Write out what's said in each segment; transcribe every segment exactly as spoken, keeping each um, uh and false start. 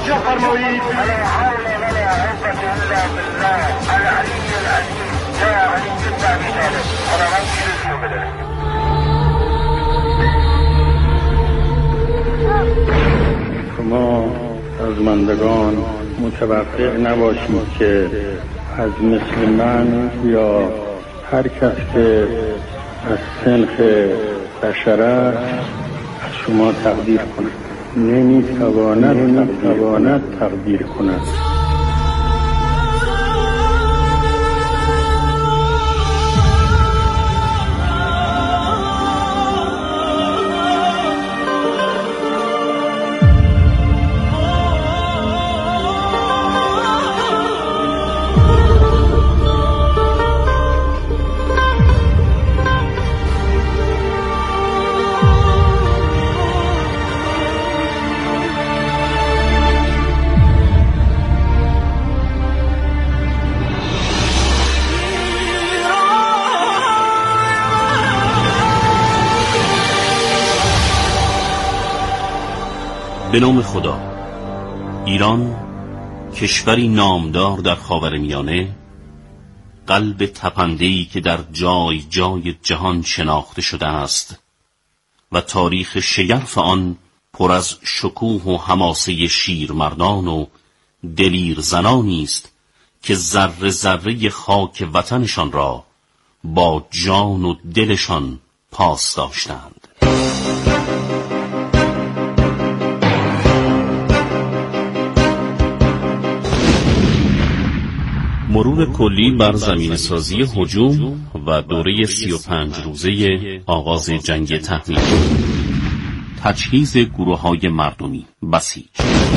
توجه فرمایید. ولا حول ولا قوة الا بالله العلی العظیم. یا علی بن ابی طالب. حالا من چیزی رو بدارم. شما سازماندگان متوقع نباشید که از مثل من یا هر کس که از سنخ بشره از شما تقدیر کند. نمیتواند نمیتواند تقدیر کند. به نام خدا. ایران کشوری نامدار در خاورمیانه، قلب تپنده‌ای که در جای جای جهان شناخته شده است و تاریخ شگرف آن پر از شکوه و حماسه شیرمردان و دلیر زنانی است که ذره ذره خاک وطنشان را با جان و دلشان پاس داشتند. مرور کلی بر زمین سازی هجوم و دوره سی و پنج روزه آغاز جنگ تحمیل، تجهیز گروه‌های مردمی بسیج،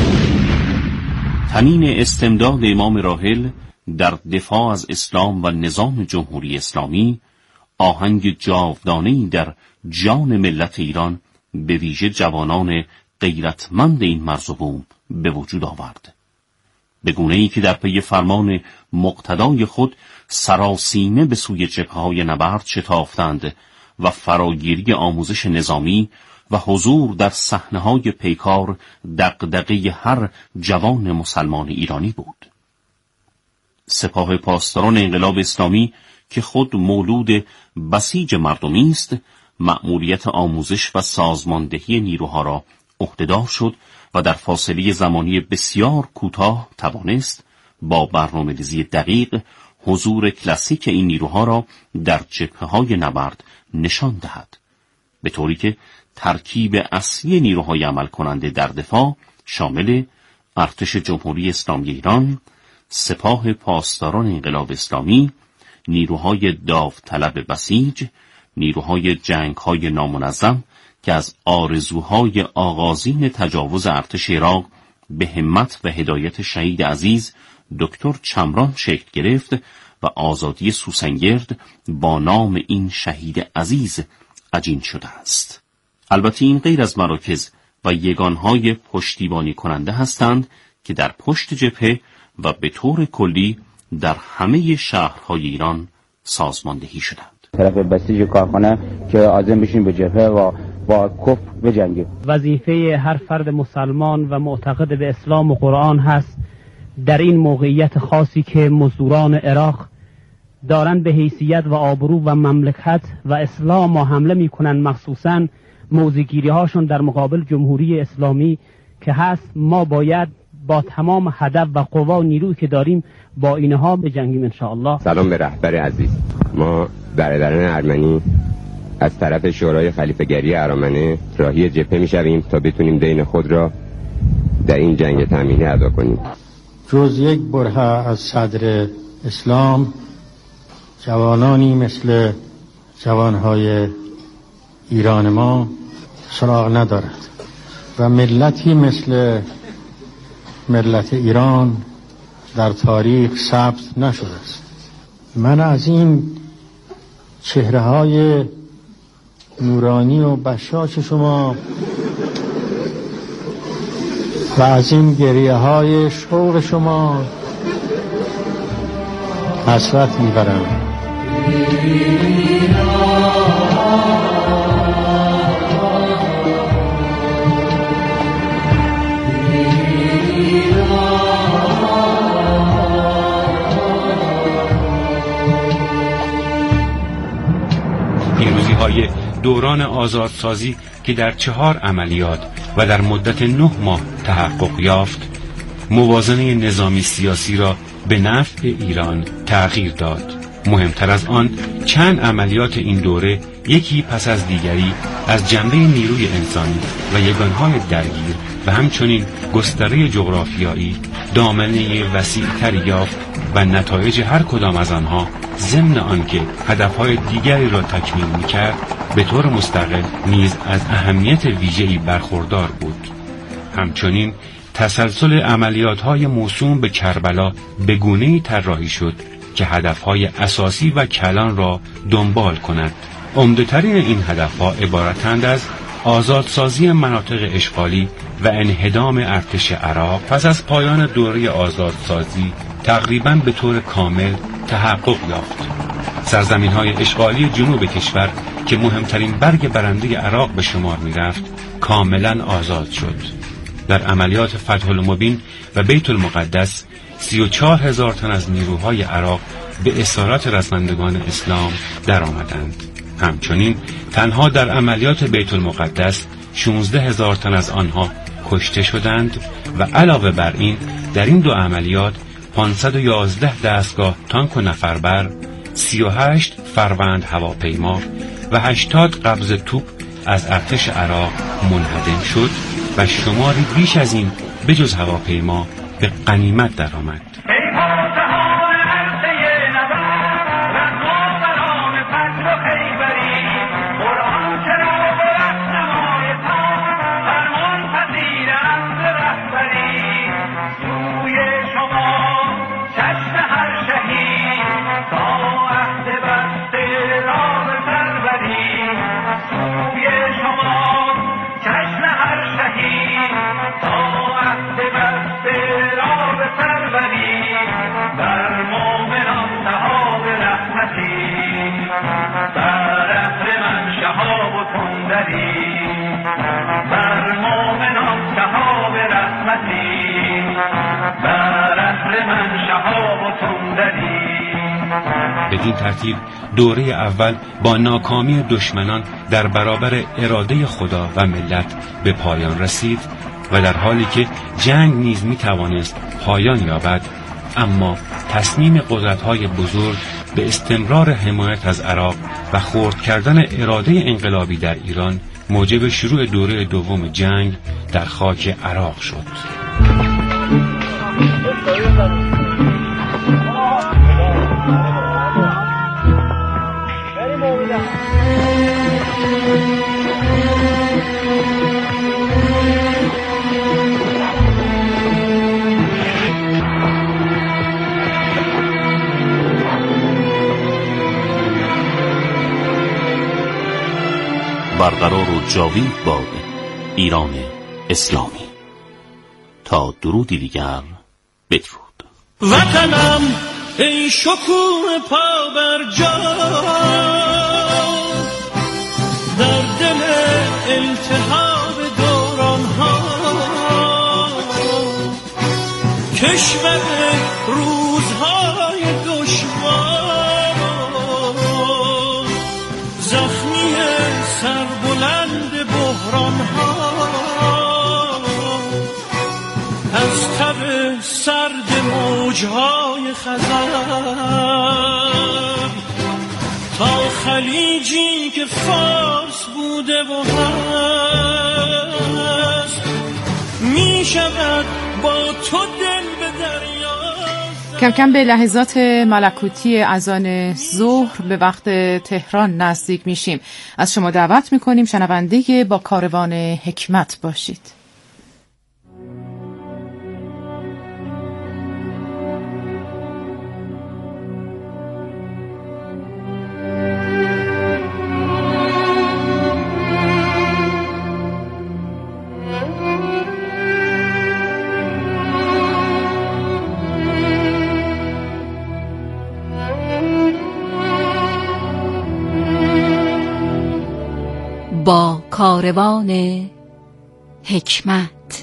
تنین استمداد امام راحل در دفاع از اسلام و نظام جمهوری اسلامی، آهنگ جاودانه‌ای در جان ملت ایران به ویژه جوانان غیرتمند این مرز و بوم به وجود آورد، به گونه‌ای که در پی فرمان مقتدای خود سراسیمه به سوی جبهه‌های نبرد شتافتند و فراگیری آموزش نظامی و حضور در صحنه‌های پیکار دغدغه هر جوان مسلمان ایرانی بود. سپاه پاسداران انقلاب اسلامی که خود مولود بسیج مردمی است، مأموریت آموزش و سازماندهی نیروها را عهده‌دار شد و در فاصله زمانی بسیار کوتاه توانست با برنامه‌ریزی دقیق حضور کلاسیک این نیروها را در جبهه‌های نبرد نشان دهد، به طوری که ترکیب اصلی نیروهای عمل کننده در دفاع شامل ارتش جمهوری اسلامی ایران، سپاه پاسداران انقلاب اسلامی، نیروهای داوطلب بسیج، نیروهای جنگ‌های نامنظم که از آرزوهای آغازین تجاوز ارتش عراق به همت و هدایت شهید عزیز دکتر چمران شکل گرفت و آزادی سوسنگرد با نام این شهید عزیز عجین شده است. البته این غیر از مراکز و یگانهای پشتیبانی کننده هستند که در پشت جبهه و به طور کلی در همه شهرهای ایران سازماندهی شدند. طرف بسیج کارخانه که عازم بشین به جبهه و با کفر بجنگیم. وظیفه هر فرد مسلمان و معتقد به اسلام و قرآن هست در این موقعیت خاصی که مزدوران عراق دارن به حیثیت و آبرو و مملکت و اسلام و حمله میکنن، مخصوصاً موضع‌گیری هاشون در مقابل جمهوری اسلامی که هست، ما باید با تمام هدف و قوا و نیرویی که داریم با اینها بجنگیم انشاءالله. سلام به رهبر عزیز. ما برادران ارمنی از طرف شورای خلیفه‌گری ارامنه راهی جبهه میشویم تا بتونیم دین خود را در این جنگ تامینی ادا کنیم. جز یک برهه از صدر اسلام، جوانانی مثل جوانهای ایران ما سراغ ندارد و ملتی مثل ملت ایران در تاریخ ثبت نشده است. من از این چهره های نورانی و بشاش شما و از این گریه های شوق شما حسرت میبرم. دوران آزادسازی که در چهار عملیات و در مدت نه ماه تحقق یافت، موازنه نظامی سیاسی را به نفع ایران تغییر داد. مهمتر از آن، چند عملیات این دوره یکی پس از دیگری از جنبه نیروی انسانی و یگانهای درگیر و همچنین گستره جغرافیایی دامنه وسیع‌تر یافت و نتایج هر کدام از آنها ضمن آنکه هدفهای دیگری را تکمیل می‌کرد به طور مستقل نیز از اهمیت ویژه‌ای برخوردار بود. همچنین تسلسل عملیات‌های موسوم به کربلا به گونه‌ای طراحی شد که هدفهای اساسی و کلان را دنبال کند. عمده‌ترین این هدفها عبارتند از آزادسازی مناطق اشغالی و انهدام ارتش عراق پس از پایان دوره آزادسازی تقریباً به طور کامل تحقق یافت. سرزمین‌های اشغالی جنوب کشور که مهمترین برگ برنده عراق به شمار می‌رفت، کاملاً آزاد شد. در عملیات فتح المبین و بیت المقدس سی و چهار هزار تن از نیروهای عراق به اسارت رزمندگان اسلام در آمدند. همچنین تنها در عملیات بیت المقدس شانزده هزار تن از آنها کشته شدند و علاوه بر این در این دو عملیات پانصد و یازده دستگاه تانک و نفربر، سی و هشت فروند هواپیما و هشتاد قبض توپ از ارتش عراق منهدم شد و شماری بیش از این بجز هواپیما به غنیمت درآمد. بدین ترتیب دوره اول با ناکامی دشمنان در برابر اراده خدا و ملت به پایان رسید و در حالی که جنگ نیز می توانست پایان یابد، اما تصمیم قدرت‌های بزرگ به استمرار حمایت از عراق و خرد کردن اراده انقلابی در ایران موجب شروع دوره دوم جنگ در خاک عراق شد. برقرار و جاوید باد ایران اسلامی. تا درودی دیگر بدرود. وطنم ای شکوه پا بر جا، در دل التهاب دوران ها، کشور روزهای دشوار، زخمی سربلند بحران ها، از تب سرد موجهای خزر تا خلیجی که فارس بوده و هست، می شود با تو دل به دریا. کم کم به لحظات ملکوتی اذان ظهر به وقت تهران نزدیک میشیم. از شما دعوت میکنیم شنونده با کاروان حکمت باشید. با کاروان حکمت.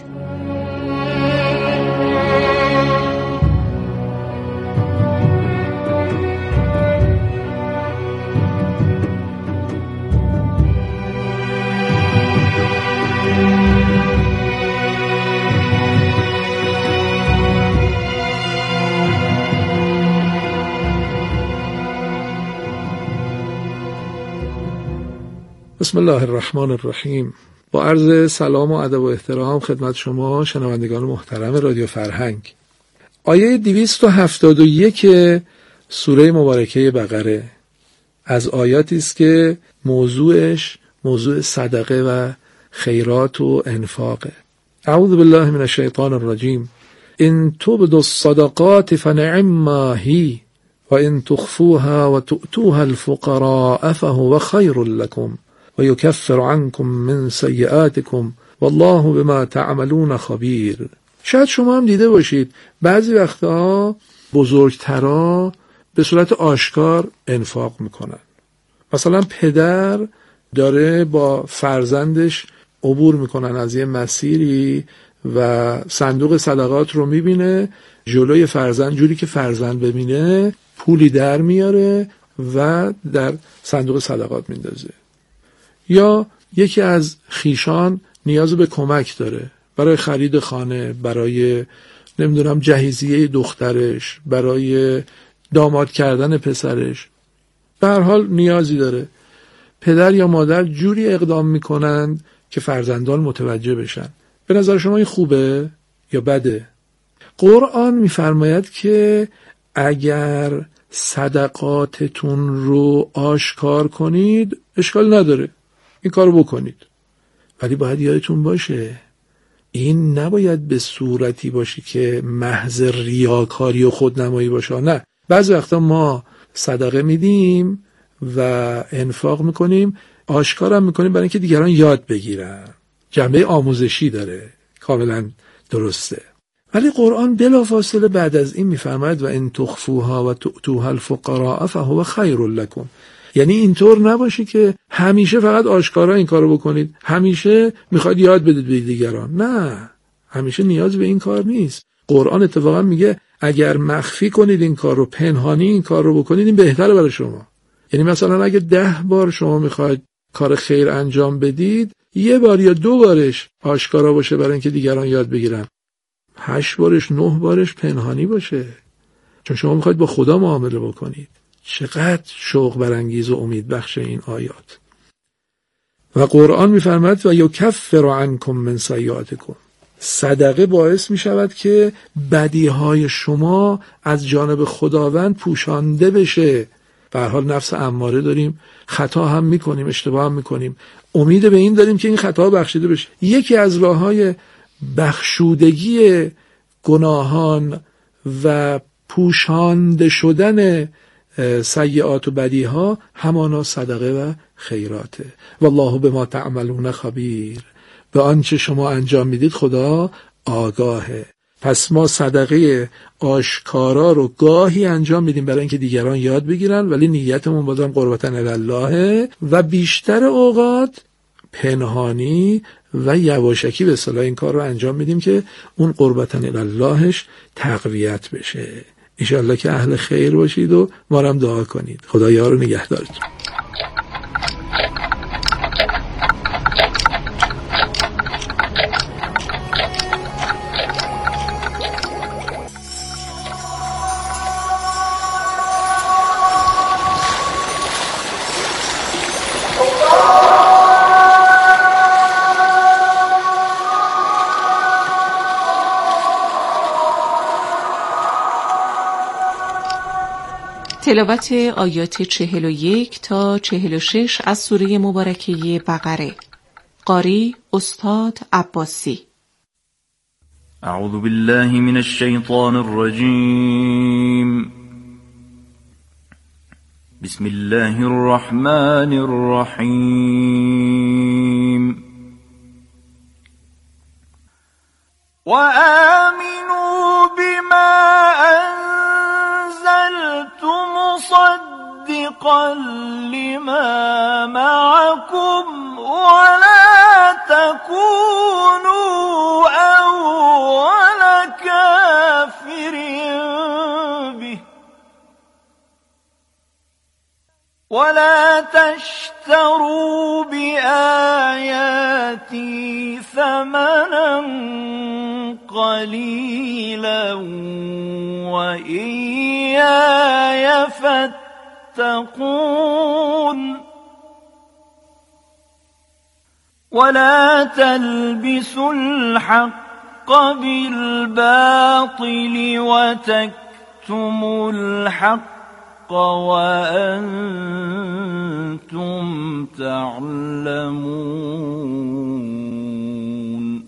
بسم الله الرحمن الرحیم. با عرض سلام و ادب و احترام خدمت شما شنوندگان محترم رادیو فرهنگ. آیه دویست و هفتاد و یک سوره مبارکه بقره از آیاتی است که موضوعش موضوع صدقه و خیرات و انفاقه. اعوذ بالله من الشیطان الرجیم. ان تبدوا الصدقات فنعما هی و ان تخفوها و تؤتوها الفقراء فهو خیر لكم و یکفر عنكم من سیئاتكم والله بما تعملون خبیر. شاید شما هم دیده باشید بعضی وقتها بزرگترا به صورت آشکار انفاق میکنن. مثلا پدر داره با فرزندش عبور میکنن از یه مسیری و صندوق صدقات رو میبینه جلوی فرزند، جوری که فرزند ببینه پولی در میاره و در صندوق صدقات میندازه. یا یکی از خیشان نیاز به کمک داره برای خرید خانه، برای نمیدونم جهیزیه دخترش، برای داماد کردن پسرش، به هر حال نیازی داره. پدر یا مادر جوری اقدام میکنند که فرزندان متوجه بشن. به نظر شما این خوبه یا بده؟ قرآن میفرماید که اگر صدقاتتون رو آشکار کنید اشکال نداره، این کارو بکنید، ولی باید یادتون باشه این نباید به صورتی باشه که محض ریاکاری و خودنمایی باشه. نه، بعضی وقتا ما صدقه میدیم و انفاق میکنیم، آشکارم میکنیم برای اینکه دیگران یاد بگیرن، جنبه آموزشی داره، کاملا درسته. ولی قرآن بلافاصله بعد از این میفرماید و ان تخفوها و تؤتوها الفقراء فهو خیر لكم. یعنی اینطور نباشه که همیشه فقط آشکارا این کارو بکنید، همیشه میخواید یاد بدید به دیگران. نه، همیشه نیاز به این کار نیست. قرآن اتفاقا میگه اگر مخفی کنید این کار رو، پنهانی این کار رو بکنید، این بهتره برای شما. یعنی مثلا اگه ده بار شما میخواید کار خیر انجام بدید، یه بار یا دو بارش آشکارا باشه برای اینکه دیگران یاد بگیرن، هشت بارش نه بارش پنهانی باشه، چون شما میخواید با خدا معامله بکنید. چقدر شوق برانگیز و امید بخش این آیات. و قرآن میفرماید و یکفر عنکم من سیئاتکم. صدقه باعث میشود که بدیهای شما از جانب خداوند پوشانده بشه. به هر حال نفس اماره داریم، خطا هم میکنیم، اشتباه هم میکنیم، امید به این داریم که این خطا بخشیده بشه. یکی از راههای بخشودگی گناهان و پوشانده شدن سیئات و بدیها همانا صدقه و خیراته. والله بما تعملون خبیر. به آنچه شما انجام میدید خدا آگاهه. پس ما صدقه آشکارا رو گاهی انجام میدیم برای اینکه دیگران یاد بگیرن، ولی نیتمون بازم قربتاً الله، و بیشتر اوقات پنهانی و یواشکی به اصطلاح این کار رو انجام میدیم که اون قربتاً اللهش تقویت بشه. انشاءالله که اهل خیر باشید و ما رو هم دعا کنید. خدا یار و نگهدارتون. تلاوت آیات چهل و یک تا چهل و شش از سوره مبارکه بقره. قاری استاد عباسی. اعوذ بالله من الشیطان الرجیم. بسم الله الرحمن الرحیم. و آمنوا بما مصدقا لما معكم ولا تكونوا أول كافر به ولا تشتروا بآياتي ثمنا قليلا وإياي فاتقون. ولا تلبسوا الحق بالباطل وتكتموا الحق وأنتم تعلمون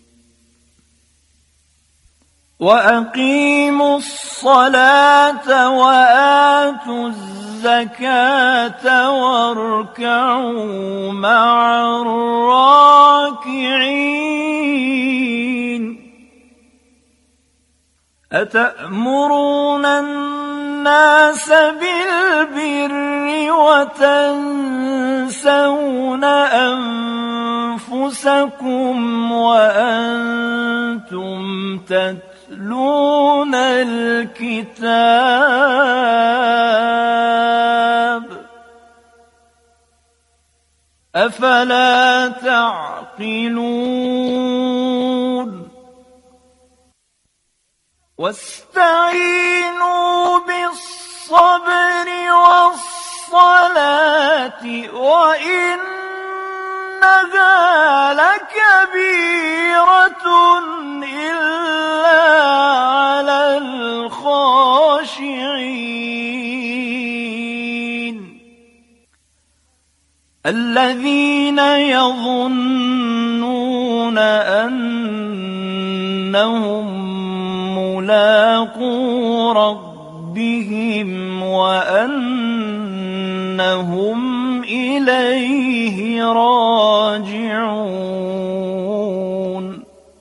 وأقيموا الصلاة وآتوا الزكاة واركعوا مع الراكعين أتأمرون الناس بالبر وتنسون أنفسكم وأنتم تتلون الكتاب أفلا تعقلون واستعينوا بالصبر والصلاة وإنها لكبيرة إلا على الخاشعين الذين يظنون أنهم ملاقو ربهم وأنهم إليه راجعون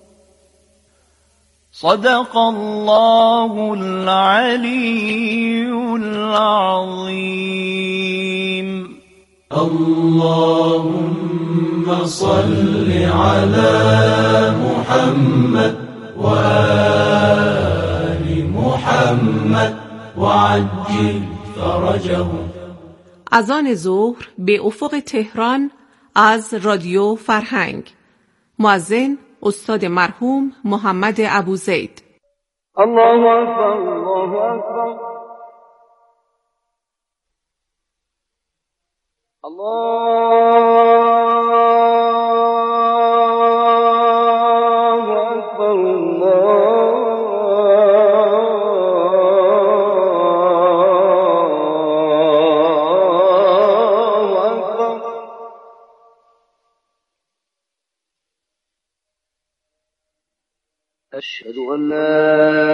صدق الله العلي العظيم. اللهم صل على محمد وآل محمد وعجل فرجه. اذان ظهر به افق تهران از رادیو فرهنگ. مؤذن استاد مرحوم محمد ابوزید. الله اکبر الله اکبر الله أشهد أن لا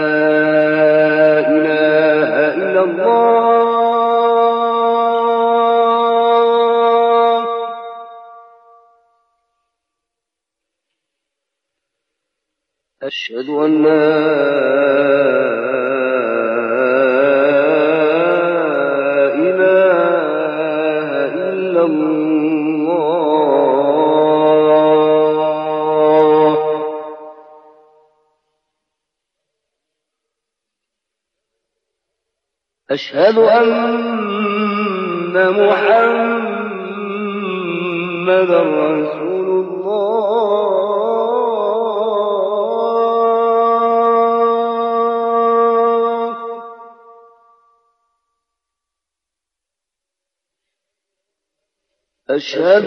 إله إلا الله أشهد أن لا إله إلا الله أشهد أن محمدا رسول الله أشهد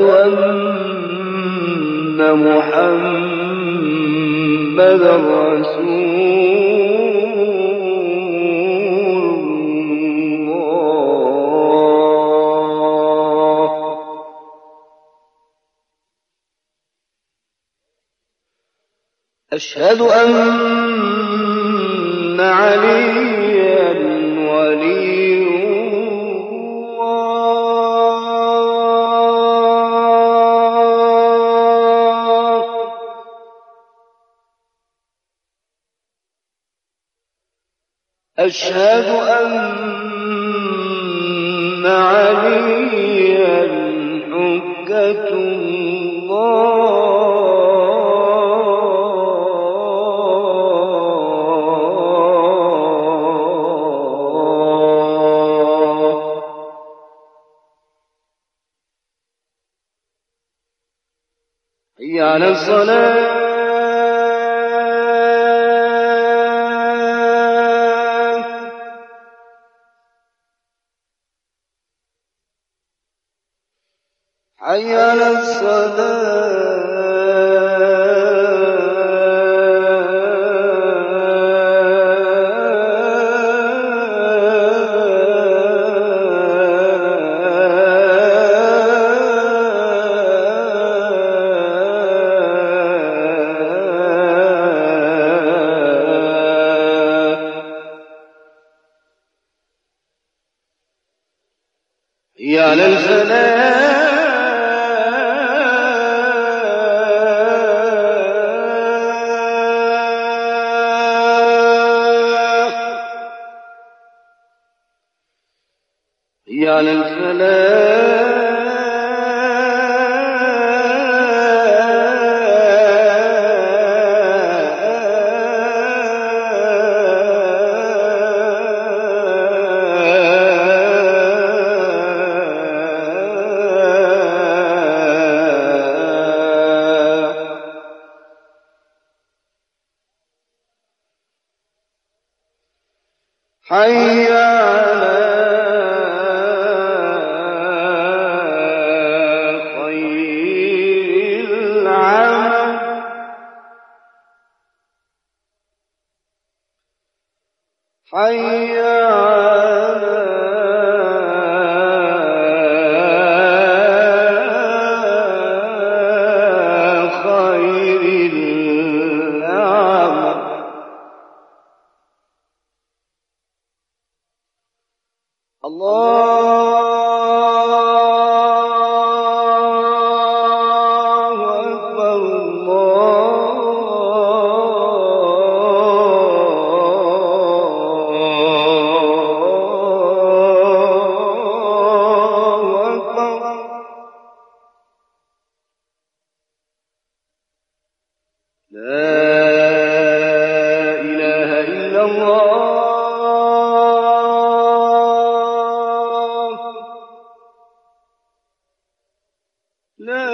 أن محمدا رسول أشهد أن عليا ولي الله أشهد أن عليا حجة الله حي على الصلاة حي على الصلاة حي على الفلاح حي على خير العمل حي على خير العمل الله أكبر الله أكبر لا إله إلا الله لا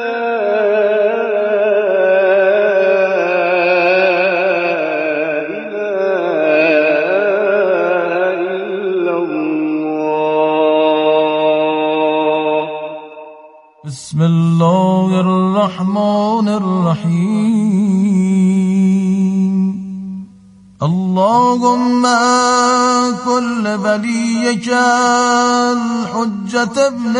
إله إلا الله بسم الله الرحمن الرحيم اللهم كل وليك الحجة ابن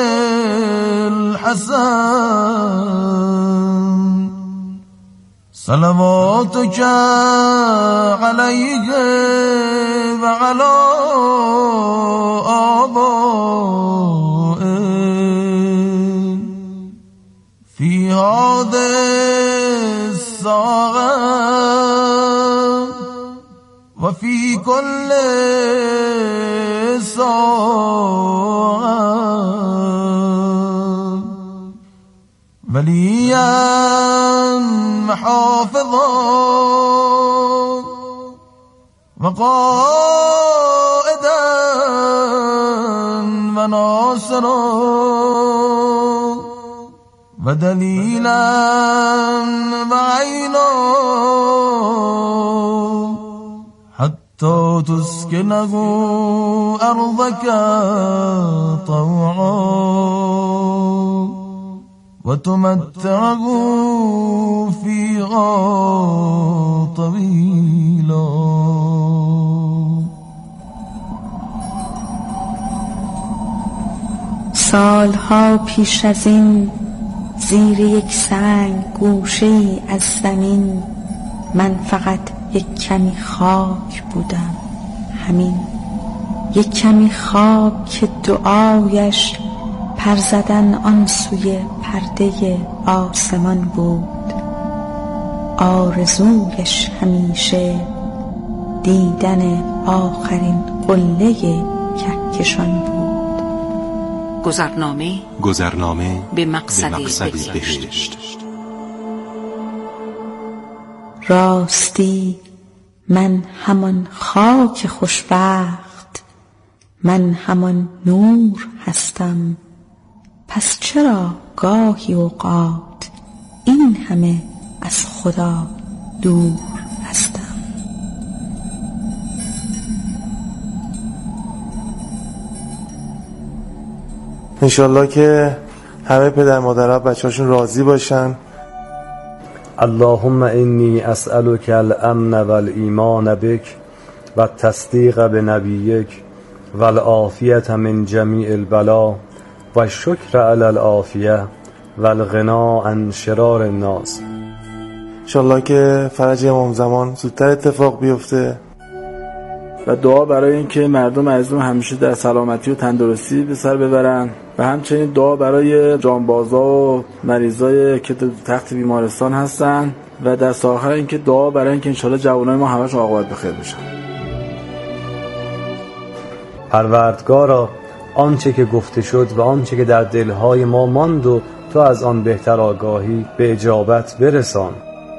الحسن صلواتك عليه وعلى آبائه في هذه الساعة وفي كل ساعة وليا محافظا وقائدا وناصرا ودليلا وعينا حتى تسكنه أرضك طوعا وتمتعه فيها طويلا. سالها پیش از این زیر یک سنگ گوشه‌ای از زمین من فقط یک کمی خاک بودم، همین یک کمی خاک که دعایش پر زدن آن سوی پرده آسمان بود، آرزویش همیشه دیدن آخرین قله کهکشان بود. گذرنامه گذرنامه به مقصد, به مقصد بهشت. بهشت. راستی من همان خاک خوشبخت، من همان نور هستم، پس چرا گاهی اوقات این همه از خدا دور هستم؟ انشالله که همه پدر مادرها بچه‌هاشون راضی باشن. اللهم انی اسألک الامن والایمان بک و التصدیق بنبیک و العافیة من جمیع البلا و الشکر علی العافیة و الغنا عن شرار الناس. انشالله که فرج امام زمان زودتر اتفاق بیفته و دعا برای اینکه مردم عزیزم همیشه در سلامتی و تندرستی به سر ببرن و همچنین دعا برای جانبازا و مریضای که تحت بیمارستان هستن و در آخر اینکه دعا برای اینکه انشالله جوانای ما همشون عاقبت بخیر بشن. پروردگارا آنچه که گفته شد و آنچه که در دلهای ما ماند و تو از آن بهتر آگاهی به اجابت برسان.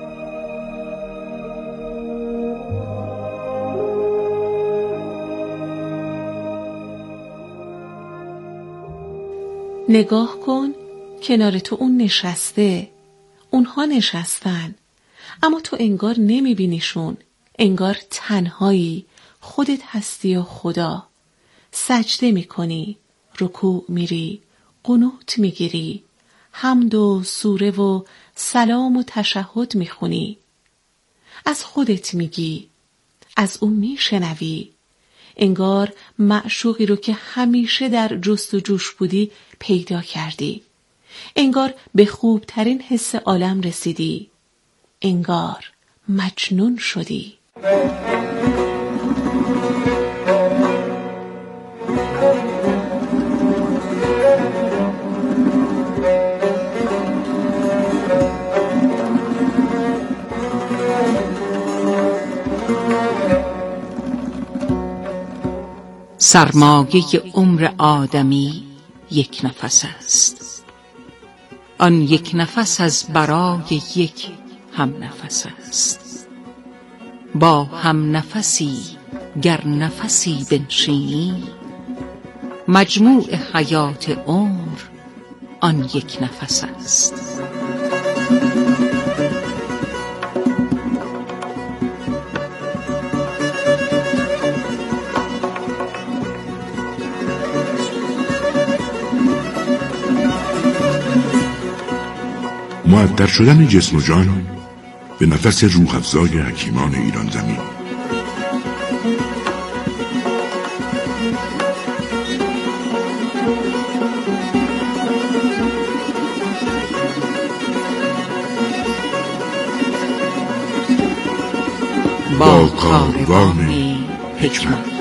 نگاه کن، کنار تو اون نشسته، اونها نشستن، اما تو انگار نمیبینیشون، انگار تنهایی، خودت هستی و خدا. سجده میکنی، رکوع میری، قنوت میگیری، حمد و سوره و سلام و تشهد میخونی. از خودت میگی، از اون میشنوی، انگار معشوقی رو که همیشه در جست و جوش بودی پیدا کردی، انگار به خوبترین حس عالم رسیدی، انگار مجنون شدی. سرمایه عمر آدمی یک نفس است، آن یک نفس از برای یک هم نفس است. با هم نفسی گر نفسی بنشینی، مجموع حیات عمر آن یک نفس است. معطر شدن جسم و جان به نفس روح افزای حکیمان ایران زمین. با کاروان حکمت.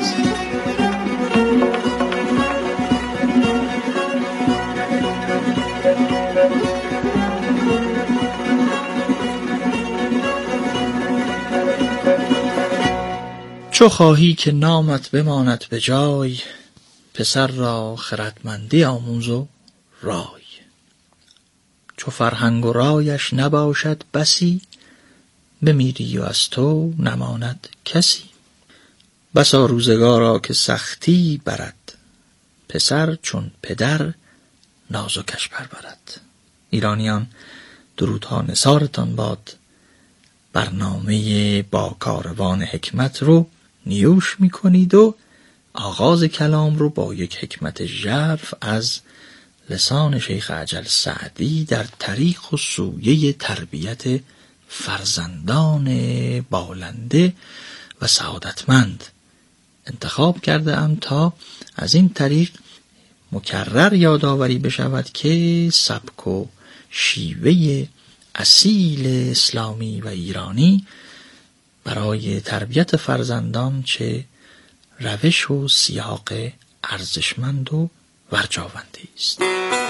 چو خواهی که نامت بماند به جای، پسر را خردمندی آموز و رای. چو فرهنگ و رایش نباشد بسی، بمیری و از تو نماند کسی. بسا روزگارا که سختی برد، پسر چون پدر نازکش پرورد. ایرانیان، درودها نثارتان باد. برنامه با کاروان حکمت رو نیوش میکنید و آغاز کلام رو با یک حکمت ژرف از لسان شیخ عجل سعدی در طریق و سویه تربیت فرزندان بالنده و سعادتمند انتخاب کرده ام تا از این طریق مکرر یادآوری بشود که سبک و شیوه اصیل اسلامی و ایرانی برای تربیت فرزندان چه روش و سیاق ارزشمند و ورجاوندی است.